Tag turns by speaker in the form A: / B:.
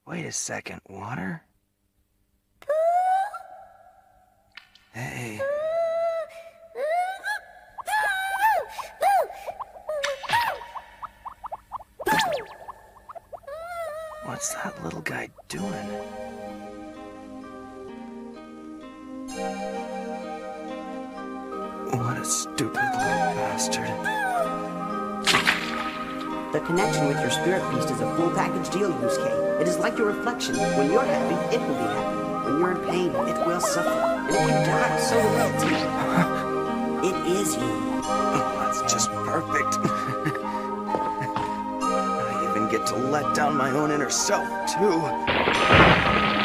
A: Wait a second, water? Hey. What's that little guy doing? What a stupid little bastard.
B: The connection with your spirit beast is a full package deal, Yusuke. It is like your reflection. When you're happy, it will be happy. When you're in pain, it will suffer. And if you die, so will it too. It is you.
A: Oh, that's just perfect. I even get to let down my own inner self, too.